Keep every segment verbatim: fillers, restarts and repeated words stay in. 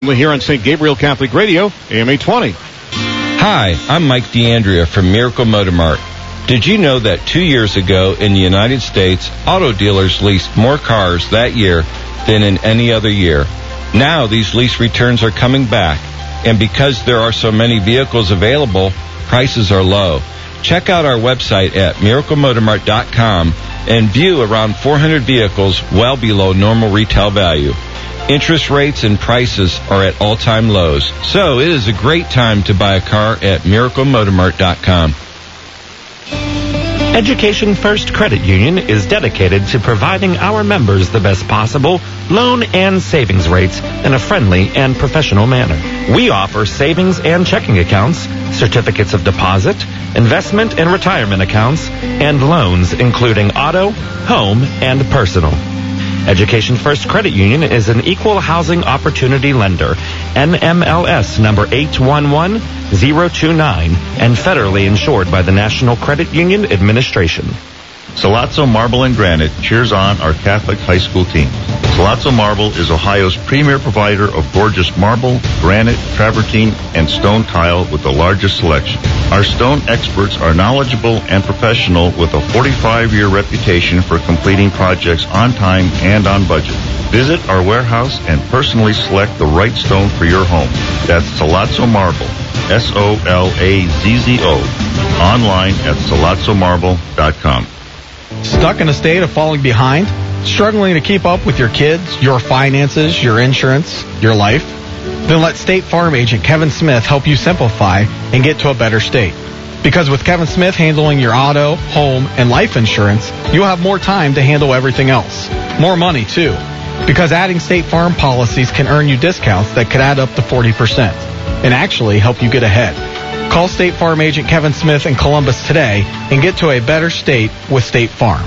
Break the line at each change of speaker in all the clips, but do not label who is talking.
Here on Saint Gabriel Catholic Radio, A M eight twenty.
Hi, I'm Mike D'Andrea from Miracle Motor Mart. Did you know that two years ago in the United States, auto dealers leased more cars that year than in any other year? Now these lease returns are coming back, and because there are so many vehicles available, prices are low. Check out our website at miracle motor mart dot com and view around four hundred vehicles well below normal retail value. Interest rates and prices are at all-time lows, so it is a great time to buy a car at miracle motor mart dot com.
Education First Credit Union is dedicated to providing our members the best possible loan and savings rates in a friendly and professional manner. We offer savings and checking accounts, certificates of deposit, investment and retirement accounts, and loans including auto, home, and personal. Education First Credit Union is an equal housing opportunity lender, N M L S number eight one one zero two nine, and federally insured by the National Credit Union Administration.
Sollozzo Marble and Granite cheers on our Catholic high school team. Sollozzo Marble is Ohio's premier provider of gorgeous marble, granite, travertine, and stone tile with the largest selection. Our stone experts are knowledgeable and professional with a forty-five year reputation for completing projects on time and on budget. Visit our warehouse and personally select the right stone for your home. That's Sollozzo Marble, S O L A Z Z O, online at sollozzo marble dot com.
Stuck in a state of falling behind? Struggling to keep up with your kids, your finances, your insurance, your life? Then let State Farm agent Kevin Smith help you simplify and get to a better state. Because with Kevin Smith handling your auto, home, and life insurance, you'll have more time to handle everything else. More money, too. Because adding State Farm policies can earn you discounts that could add up to forty percent and actually help you get ahead. Call State Farm agent Kevin Smith in Columbus today and get to a better state with State Farm.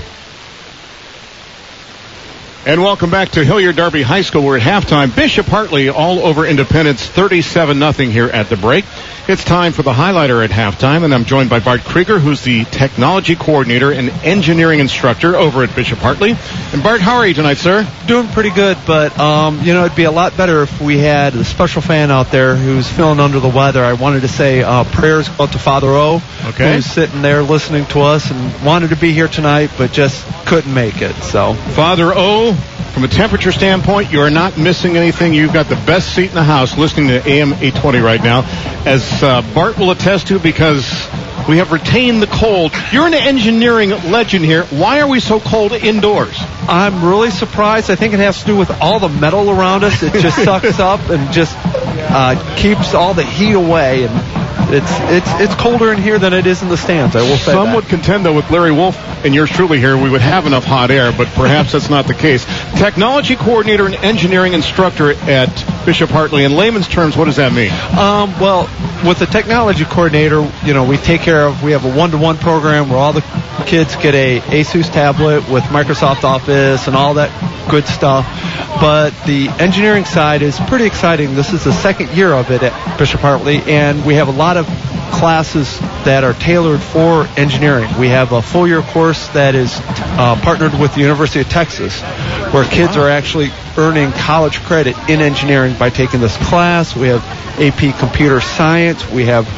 And welcome back to Hilliard Darby High School. We're at halftime. Bishop Hartley all over Independence, thirty-seven nothing here at the break. It's time for the highlighter at halftime, and I'm joined by Bart Krieger, who's the technology coordinator and engineering instructor over at Bishop Hartley. And Bart, how are you tonight, sir?
Doing pretty good, but, um, you know, it'd be a lot better if we had a special fan out there who's feeling under the weather. I wanted to say uh, prayers go out to Father O,
okay,
who's sitting there listening to us and wanted to be here tonight, but just couldn't make it. So,
Father O, from a temperature standpoint, you are not missing anything. You've got the best seat in the house listening to A M eight twenty right now, as uh, Bart will attest to, because we have retained the cold. You're an engineering legend here. Why are we so cold indoors?
I'm really surprised. I think it has to do with all the metal around us. It just sucks up and just uh, keeps all the heat away, and it's it's it's colder in here than it is in the stands, I will say
Some
that.
would contend, though, with Larry Wolf and yours truly here, we would have enough hot air, but perhaps that's not the case. Technology coordinator and engineering instructor at Bishop Hartley. In layman's terms, what does that mean?
Um, well, with the technology coordinator, you know, we take care of, we have a one-to-one program where all the kids get a Asus tablet with Microsoft Office and all that good stuff. But the engineering side is pretty exciting. This is the second year of it at Bishop Hartley, and we have a lot of classes that are tailored for engineering. We have a full year course that is uh, partnered with the University of Texas, where kids are actually earning college credit in engineering by taking this class. We have A P Computer Science. We have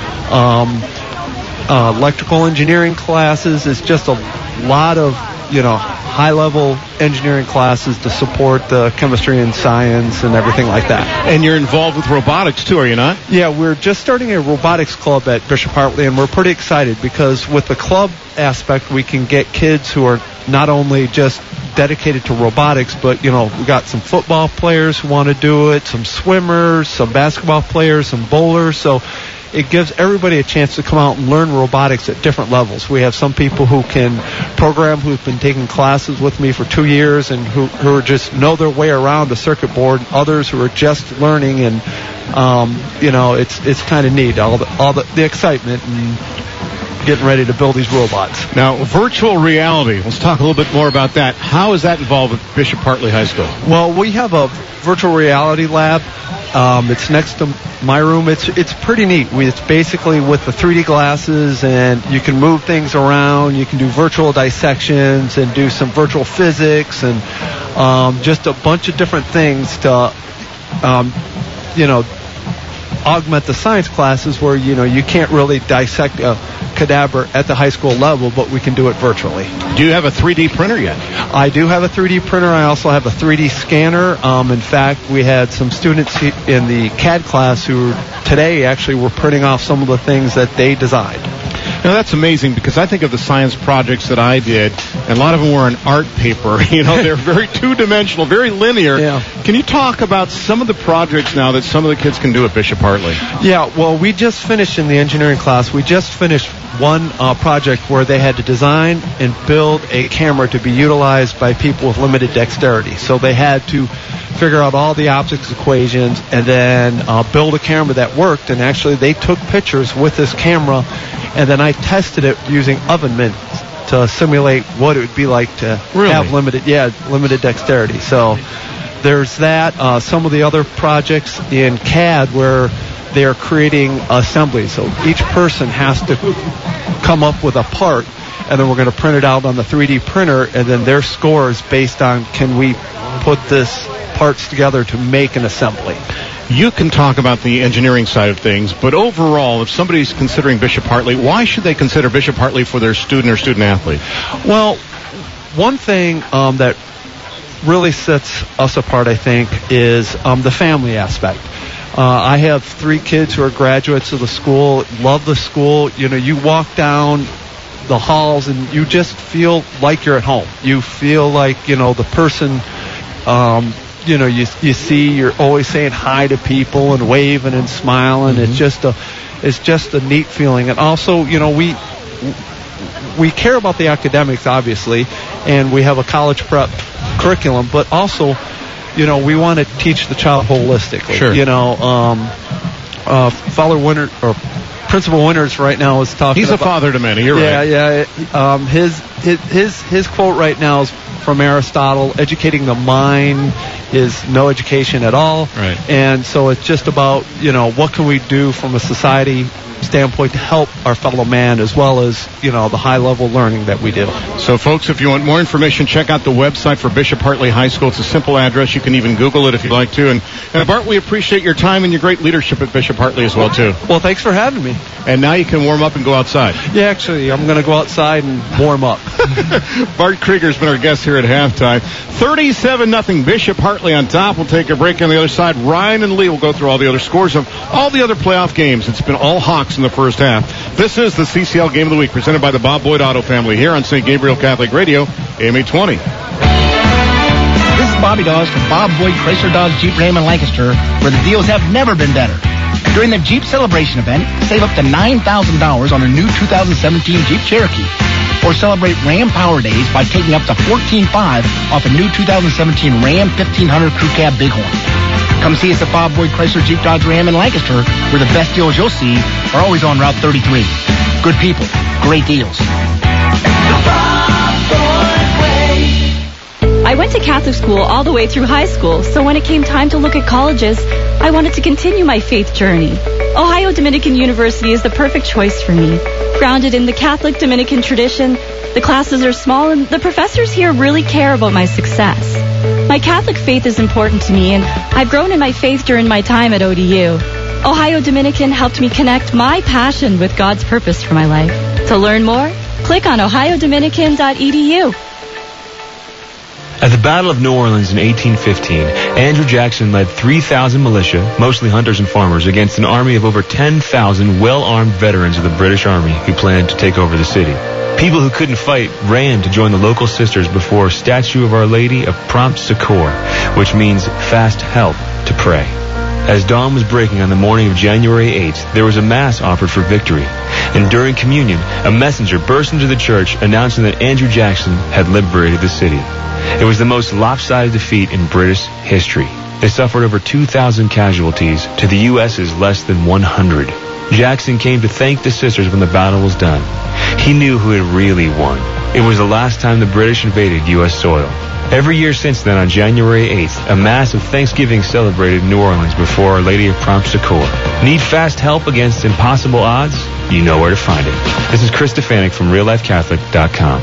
um, uh, electrical engineering classes. It's just a lot of, you know, high-level engineering classes to support the chemistry and science and everything like that.
And you're involved with robotics, too, are you not?
Yeah, we're just starting a robotics club at Bishop Hartley, and we're pretty excited because with the club aspect, we can get kids who are not only just dedicated to robotics, but, you know, we got some football players who want to do it, some swimmers, some basketball players, some bowlers, so it gives everybody a chance to come out and learn robotics at different levels. We have some people who can program, who've been taking classes with me for two years and who, who just know their way around a circuit board, others who are just learning, and, um, you know, it's it's kind of neat, all the, all the, the excitement and getting ready to build these robots.
Now, virtual reality, let's talk a little bit more about that. How is that involved with Bishop Hartley High School?
Well, we have a virtual reality lab. Um, it's next to my room. It's it's pretty neat. We, it's basically with the three D glasses, and you can move things around. You can do virtual dissections and do some virtual physics and um, just a bunch of different things to um, you know, augment the science classes where, you know, you can't really dissect a cadaver at the high school level, but we can do it virtually.
Do you have a three D printer yet?
I do have a three D printer. I also have a three D scanner. Um, in fact, we had some students in the C A D class who today actually were printing off some of the things that they designed.
Now, that's amazing because I think of the science projects that I did, and a lot of them were on art paper. You know, they're very two-dimensional, very linear.
Yeah.
Can you talk about some of the projects now that some of the kids can do at Bishop Hartley?
Yeah, well, we just finished in the engineering class. We just finished one uh, project where they had to design and build a camera to be utilized by people with limited dexterity. So they had to figure out all the optics equations and then uh, build a camera that worked. And actually, they took pictures with this camera, and then I tested it using oven mitts to simulate what it would be like to
Really?
have limited, yeah, limited dexterity. So there's that. Uh, some of the other projects in C A D where they're creating assemblies. So each person has to come up with a part, and then we're going to print it out on the three D printer, and then their score is based on can we put this parts together to make an assembly.
You can talk about the engineering side of things, but overall, if somebody's considering Bishop Hartley, why should they consider Bishop Hartley for their student or student athlete?
Well, one thing um, that really sets us apart, I think, is um, the family aspect. Uh, I have three kids who are graduates of the school, love the school. You know, you walk down the halls and you just feel like you're at home. You feel like, you know, the person, um, you know, you you see, you're always saying hi to people and waving and smiling. Mm-hmm. It's just a, it's just a neat feeling. And also, you know, we we care about the academics, obviously, and we have a college prep curriculum, but also, you know, we want to teach the child holistically.
Sure.
You know, um, uh, Father Winter or Principal Winters right now is talking.
He's
about,
a father to many. You're
yeah,
right.
Yeah, yeah. Um, his his his his quote right now is from Aristotle: "Educating the mind is no education at all."
Right.
And so it's just about, you know, what can we do from a society standpoint to help our fellow man, as well as, you know, the high level learning that we do.
So, folks, if you want more information, check out the website for Bishop Hartley High School. It's a simple address. You can even Google it if you'd like to. And, and Bart, we appreciate your time and your great leadership at Bishop Hartley as well, too.
Well, thanks for having me.
And now you can warm up and go outside.
Yeah, actually, I'm going to go outside and warm up.
Bart Krieger's been our guest here at halftime. thirty-seven nothing Bishop Hartley on top. We'll take a break on the other side. Ryan and Lee will go through all the other scores of all the other playoff games. It's been all Hawks in the first half. This is the C C L Game of the Week presented by the Bob Boyd Auto Family here on Saint Gabriel Catholic Radio, A M eight twenty.
This is Bobby Dawes from Bob Boyd Chrysler Dodge Jeep Ram in Lancaster, where the deals have never been better. During the Jeep Celebration event, save up to nine thousand dollars on a new two thousand seventeen Jeep Cherokee. Or celebrate Ram Power Days by taking up to fourteen five off a new two thousand seventeen Ram fifteen hundred Crew Cab Bighorn. Come see us at Bob Boyd Chrysler Jeep Dodge Ram in Lancaster, where the best deals you'll see are always on Route thirty-three. Good people, great deals.
I went to Catholic school all the way through high school, so when it came time to look at colleges, I wanted to continue my faith journey. Ohio Dominican University is the perfect choice for me. Grounded in the Catholic Dominican tradition, the classes are small and the professors here really care about my success. My Catholic faith is important to me, and I've grown in my faith during my time at O D U. Ohio Dominican helped me connect my passion with God's purpose for my life. To learn more, click on ohio dominican dot e d u.
At the Battle of New Orleans in eighteen fifteen, Andrew Jackson led three thousand militia, mostly hunters and farmers, against an army of over ten thousand well-armed veterans of the British Army who planned to take over the city. People who couldn't fight ran to join the local sisters before a statue of Our Lady of Prompt Succor, which means fast help to pray. As dawn was breaking on the morning of January eighth, there was a mass offered for victory. And during communion, a messenger burst into the church announcing that Andrew Jackson had liberated the city. It was the most lopsided defeat in British history. They suffered over two thousand casualties to the U S's less than one hundred. Jackson came to thank the sisters when the battle was done. He knew who had really won. It was the last time the British invaded U S soil. Every year since then, on January eighth, a mass of Thanksgiving celebrated in New Orleans before Our Lady of Prompt Succor. Need fast help against impossible odds? You know where to find it. This is Chris Stefanik from real life catholic dot com.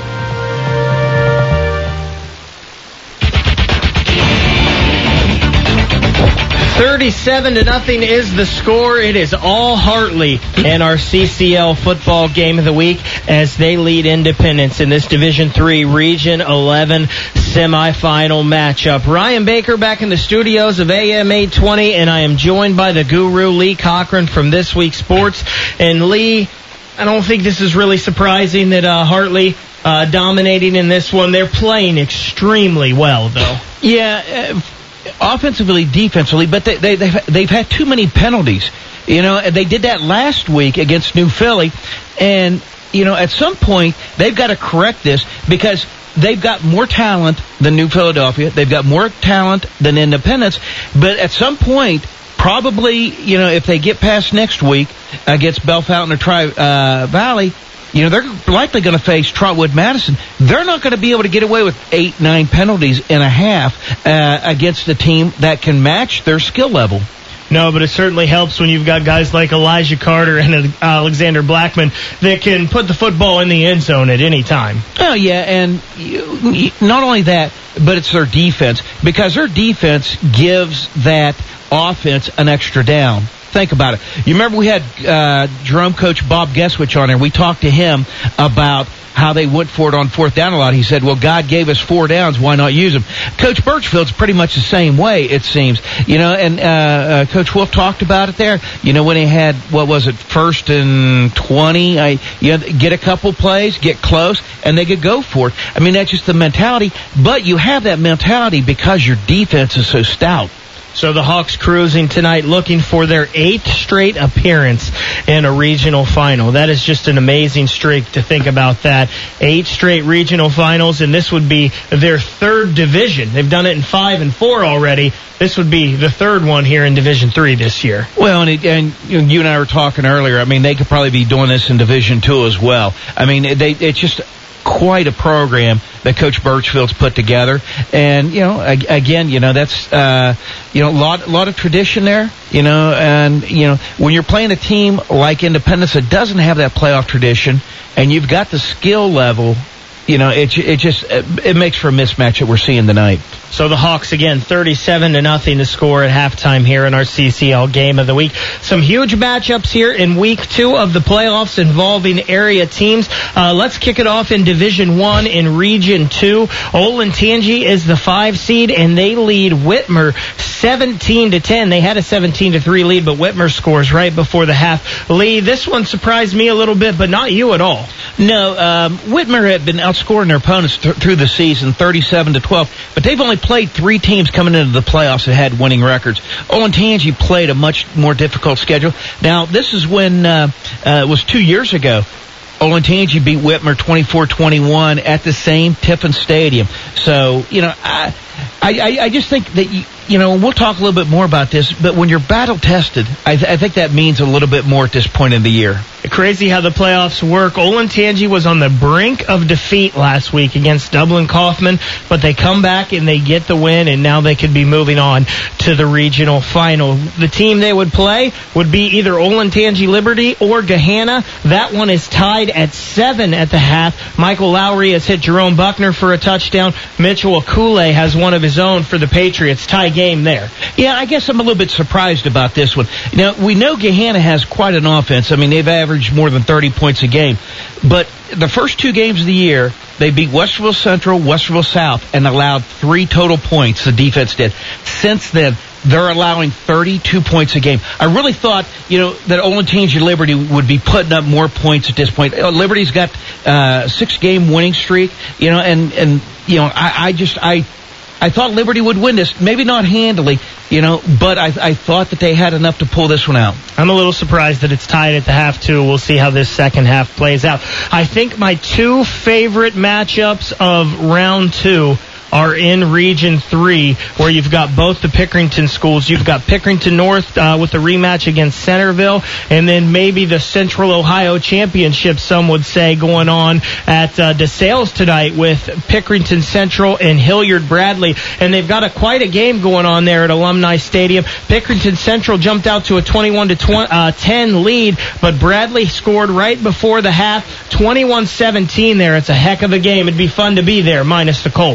thirty-seven to nothing is the score. It is all Hartley in our C C L football game of the week as they lead Independence in this Division three Region eleven semifinal matchup. Ryan Baker back in the studios of A M eight twenty, and I am joined by the guru, Lee Cochran, from This Week Sports. And Lee, I don't think this is really surprising that uh, Hartley uh, dominating in this one. They're playing extremely well, though.
Yeah, uh, offensively, defensively, but they, they, they've, they've had too many penalties. You know, they did that last week against New Philly, and, you know, at some point, they've got to correct this because they've got more talent than New Philadelphia. They've got more talent than Independence, but at some point, probably, you know, if they get past next week against Bellefontaine or Tri-Valley, you know, they're likely going to face Trotwood Madison. They're not going to be able to get away with eight, nine penalties and a half uh, against a team that can match their skill level.
No, but it certainly helps when you've got guys like Elijah Carter and Alexander Blackman that can put the football in the end zone at any time.
Oh, yeah, and you, not only that, but it's their defense, because their defense gives that offense an extra down. Think about it. You remember we had uh, Jerome coach Bob Geswich on there. We talked to him about how they went for it on fourth down a lot. He said, well, God gave us four downs. Why not use them? Coach Birchfield's pretty much the same way, it seems. You know, and uh, uh, Coach Wolf talked about it there. You know, when he had, what was it, first and twenty, I, you know, get a couple plays, get close, and they could go for it. I mean, that's just the mentality. But you have that mentality because your defense is so stout.
So the Hawks cruising tonight, looking for their eighth straight appearance in a regional final. That is just an amazing streak to think about that. Eight straight regional finals, and this would be their third division. They've done it in five and four already. This would be the third one here in Division three this year.
Well, and, it, and you and I were talking earlier. I mean, they could probably be doing this in Division two as well. I mean, they it's just quite a program that Coach Birchfield's put together, and you know, again, you know, that's uh, you know, a lot, lot of tradition there, you know, and you know, when you're playing a team like Independence that doesn't have that playoff tradition, and you've got the skill level, you know, it it just it makes for a mismatch that we're seeing tonight.
So the Hawks, again, thirty-seven to nothing to score at halftime here in our C C L game of the week. Some huge matchups here in week two of the playoffs involving area teams. Uh, let's kick it off in Division one in Region two. Olentangy is the five seed, and they lead Whitmer seventeen to ten. They had a seventeen to three lead, but Whitmer scores right before the half. Lee, this one surprised me a little bit, but not you at all.
No, um, Whitmer had been outscoring their opponents th- through the season, thirty-seven to twelve, but they've only played three teams coming into the playoffs that had winning records. Olentangy played a much more difficult schedule. Now, this is when, uh, uh, it was two years ago, Olentangy beat Whitmer twenty-four twenty-one at the same Tiffin Stadium. So, you know, I, I, I just think that, you, you know, we'll talk a little bit more about this, but when you're battle-tested, I, th- I think that means a little bit more at this point in the year.
Crazy how the playoffs work. Olentangy was on the brink of defeat last week against Dublin Kaufman, but they come back and they get the win, and now they could be moving on to the regional final. The team they would play would be either Olentangy Liberty or Gahanna. That one is tied at seven at the half. Michael Lowry has hit Jerome Buckner for a touchdown. Mitchell Akule has one of his own for the Patriots. Tie game there.
Yeah, I guess I'm a little bit surprised about this one. Now, we know Gahanna has quite an offense. I mean, they've averaged more than thirty points a game. But the first two games of the year, they beat Westerville Central, Westerville South, and allowed three total points, the defense did. Since then, they're allowing thirty-two points a game. I really thought, you know, that Olentangy Liberty would be putting up more points at this point. Liberty's got uh, six-game winning streak, you know, and, and you know, I, I just, I... I thought Liberty would win this, maybe not handily, you know, but I, I thought that they had enough to pull this one out.
I'm a little surprised that it's tied at the half, too. We'll see how this second half plays out. I think my two favorite matchups of round two are in Region three, where you've got both the Pickerington schools. You've got Pickerington North uh, with the rematch against Centerville, and then maybe the Central Ohio Championship, some would say, going on at uh, DeSales tonight with Pickerington Central and Hilliard Bradley. And they've got a quite a game going on there at Alumni Stadium. Pickerington Central jumped out to a twenty-one to ten lead, but Bradley scored right before the half, twenty-one seventeen there. It's a heck of a game. It'd be fun to be there, minus the cold.
Yeah.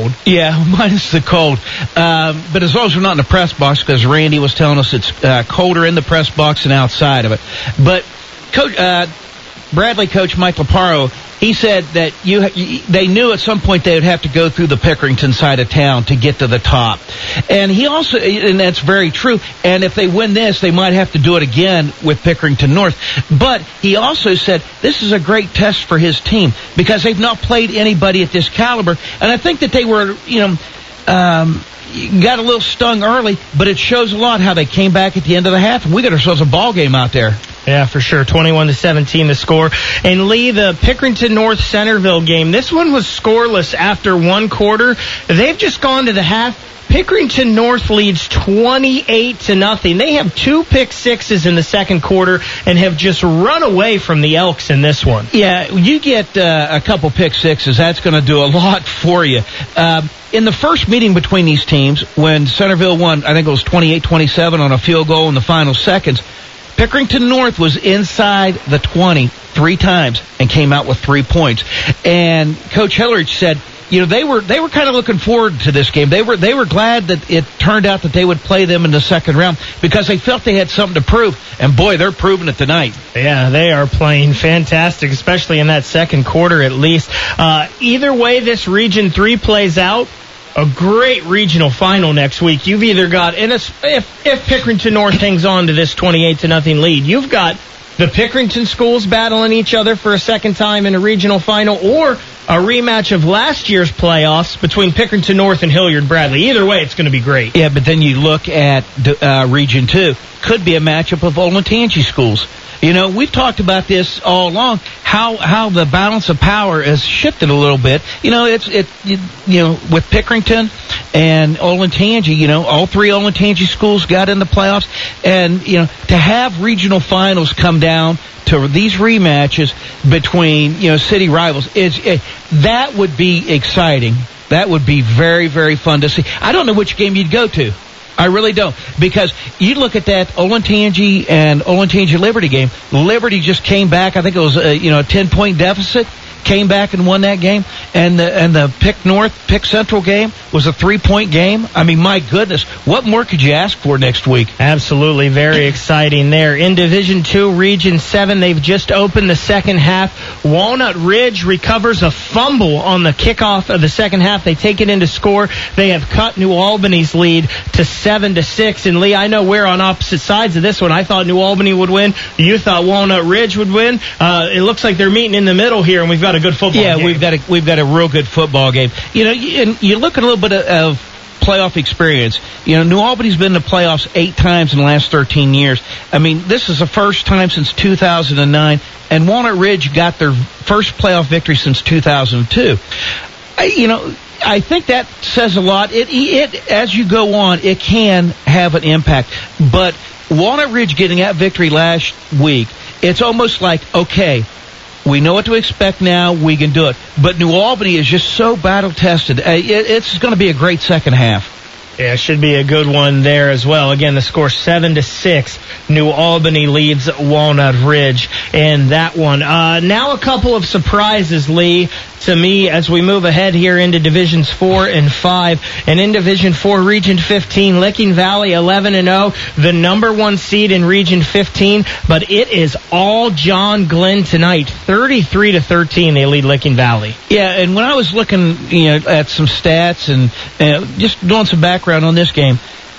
Yeah, minus the cold. Um, but as long as we're not in the press box, because Randy was telling us it's uh, colder in the press box than outside of it. But Coach uh, Bradley coach Mike Laparo, he said that you, you they knew at some point they would have to go through the Pickerington side of town to get to the top. And he also, and that's very true, and if they win this, they might have to do it again with Pickerington North. But he also said this is a great test for his team because they've not played anybody at this caliber. And I think that they were, you know, um, got a little stung early, but it shows a lot how they came back at the end of the half, and we got ourselves a ball game out there.
Yeah, for sure. twenty-one to seventeen the score. And Lee, the Pickerington North Centerville game, this one was scoreless after one quarter. They've just gone to the half. Pickerington North leads twenty-eight to nothing. They have two pick sixes in the second quarter and have just run away from the Elks in this one.
Yeah, you get uh, a couple pick sixes. That's going to do a lot for you. Um, in the first meeting between these teams, when Centerville won, I think it was twenty-eight twenty-seven on a field goal in the final seconds, Pickerington North was inside the twenty three times and came out with three points. And Coach Hillerich said, you know, they were they were kind of looking forward to this game. They were they were glad that it turned out that they would play them in the second round because they felt they had something to prove. And boy, they're proving it tonight.
Yeah, they are playing fantastic, especially in that second quarter at least. Uh, either way this Region three plays out, a great regional final next week. You've either got, and if if Pickerington North hangs on to this twenty-eight to nothing lead, you've got the Pickerington schools battling each other for a second time in a regional final, or a rematch of last year's playoffs between Pickerington North and Hilliard Bradley. Either way, it's going to be great.
Yeah, but then you look at uh, Region two. Could be a matchup of Olentangy schools. You know, we've talked about this all along, how how the balance of power has shifted a little bit. You know, it's it you, you know, with Pickerington and Olentangy, you know, all three Olentangy schools got in the playoffs, and you know, to have regional finals come down to these rematches between, you know, city rivals, is it, that would be exciting. That would be very, very fun to see. I don't know which game you'd go to. I really don't, because you look at that Olentangy and Olentangy Liberty game. Liberty just came back. I think it was a, you know, a ten point deficit. Came back and won that game, and the and the Pick North, Pick Central game was a three-point game. I mean, my goodness, what more could you ask for next week?
Absolutely, very exciting there. In Division Two, Region Seven, they've just opened the second half. Walnut Ridge recovers a fumble on the kickoff of the second half. They take it into score. They have cut New Albany's lead to seven to six. And Lee, I know we're on opposite sides of this one. I thought New Albany would win. You thought Walnut Ridge would win. Uh, it looks like they're meeting in the middle here, and we've got a good football
yeah,
game.
we've got a we've got a real good football game. You know, you, and you look at a little bit of, of playoff experience. You know, New Albany's been in the playoffs eight times in the last thirteen years. I mean, this is the first time since two thousand nine, and Walnut Ridge got their first playoff victory since two thousand two. I, you know, I think that says a lot. It, it as you go on, it can have an impact. But Walnut Ridge getting that victory last week, it's almost like, okay, we know what to expect now. We can do it. But New Albany is just so battle-tested. It's going to be a great second half.
Yeah, it should be a good one there as well. Again, the score seven to six. New Albany leads Walnut Ridge in that one. Uh, now a couple of surprises, Lee, to me as we move ahead here into Divisions four and five. And in Division four, Region fifteen, Licking Valley eleven and oh, the number one seed in Region fifteen. But it is all John Glenn tonight. thirty-three to thirteen, they lead Licking Valley.
Yeah, and when I was looking, you know, at some stats and uh, just doing some background on this game,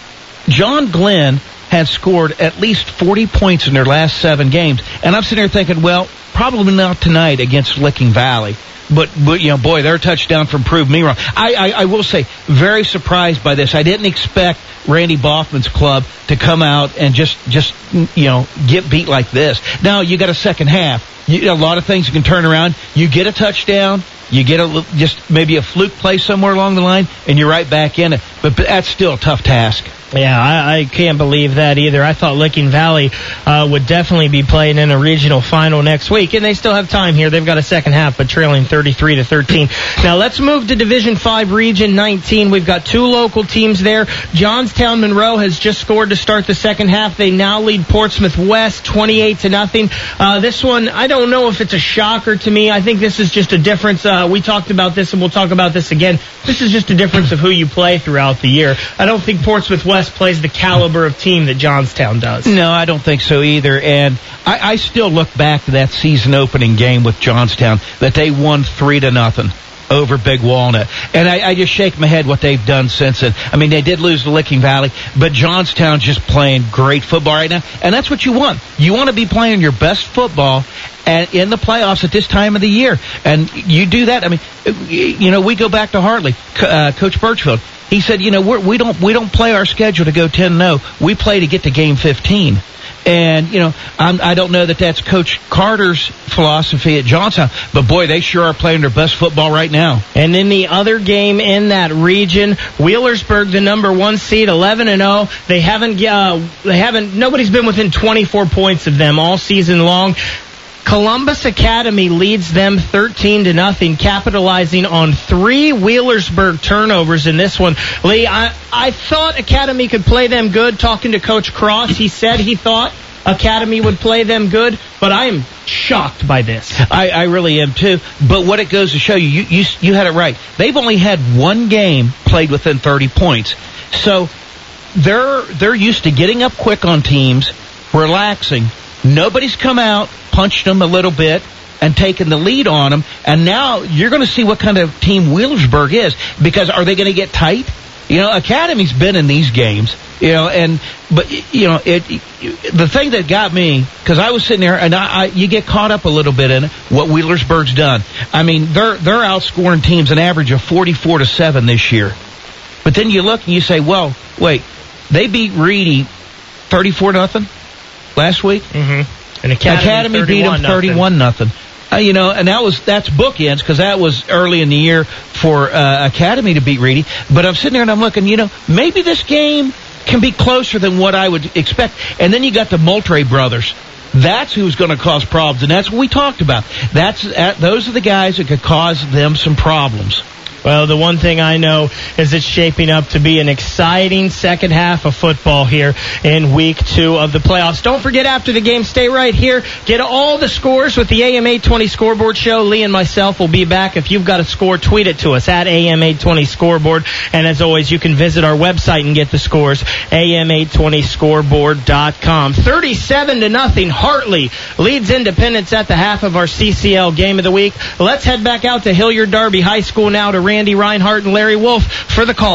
John Glenn had scored at least forty points in their last seven games. And I'm sitting here thinking, well, probably not tonight against Licking Valley. But, but you know, boy, their touchdown from proved me wrong. I, I, I will say, very surprised by this. I didn't expect Randy Boffman's club to come out and just, just you know, get beat like this. Now, you got a second half. You, a lot of things you can turn around. You get a touchdown. You get a just maybe a fluke play somewhere along the line, and you're right back in it. But, but that's still a tough task.
Yeah, I, I can't believe that either. I thought Licking Valley uh, would definitely be playing in a regional final next week, and they still have time here. They've got a second half, but trailing thirty-three to thirteen. Now let's move to Division five, Region nineteen. We've got two local teams there. Johnstown Monroe has just scored to start the second half. They now lead Portsmouth West twenty-eight to nothing. Uh, this one, I don't know if it's a shocker to me. I think this is just a difference. Uh, we talked about this, and we'll talk about this again. This is just a difference of who you play throughout the year. I don't think Portsmouth West plays the caliber of team that Johnstown does.
No, I don't think so either. And I, I still look back to that season opening game with Johnstown that they won three to nothing over Big Walnut. And I, I just shake my head what they've done since then. I mean, they did lose to Licking Valley, but Johnstown's just playing great football right now. And that's what you want. You want to be playing your best football and in the playoffs at this time of the year. And you do that. I mean, you know, we go back to Hartley, uh, Coach Birchfield. He said, you know, we're, we don't we don't play our schedule to go ten and oh. We play to get to game fifteen. And, you know, I'm, I don't know that that's Coach Carter's philosophy at Johnstown, but, boy, they sure are playing their best football right now.
And in the other game in that region, Wheelersburg, the number one seed, eleven and oh. They haven't, uh, they haven't, nobody's been within twenty-four points of them all season long. Columbus Academy leads them thirteen to nothing, capitalizing on three Wheelersburg turnovers in this one. Lee, I, I thought Academy could play them good. Talking to Coach Cross, he said he thought Academy would play them good, but I am shocked by this.
I, I really am too. But what it goes to show you, you, you, you had it right. They've only had one game played within thirty points. So they're they're used to getting up quick on teams, relaxing. Nobody's come out, punched them a little bit, and taken the lead on them. And now you're going to see what kind of team Wheelersburg is. Because are they going to get tight? You know, Academy's been in these games. You know, and but you know, it. The thing that got me, because I was sitting there, and I, I, you get caught up a little bit in it, what Wheelersburg's done. I mean, they're they're outscoring teams an average of forty-four to seven this year. But then you look and you say, well, wait, they beat Reedy thirty-four nothing. Last week,
mm-hmm. and Academy,
Academy beat them thirty-one nothing. Uh, you know, and that was that's bookends because that was early in the year for uh, Academy to beat Reedy. But I'm sitting there and I'm looking, you know, maybe this game can be closer than what I would expect. And then you got the Moultrie brothers. That's who's going to cause problems, and that's what we talked about. That's uh, those are the guys that could cause them some problems.
Well, the one thing I know is it's shaping up to be an exciting second half of football here in week two of the playoffs. Don't forget, after the game, stay right here. Get all the scores with the A M eight twenty Scoreboard Show. Lee and myself will be back. If you've got a score, tweet it to us at A M eight twenty Scoreboard. And as always, you can visit our website and get the scores, A M eight twenty scoreboard dot com. thirty-seven to nothing. Hartley leads Independence at the half of our C C L Game of the Week. Let's head back out to Hilliard Darby High School now to Randy Reinhardt and Larry Wolf for the call.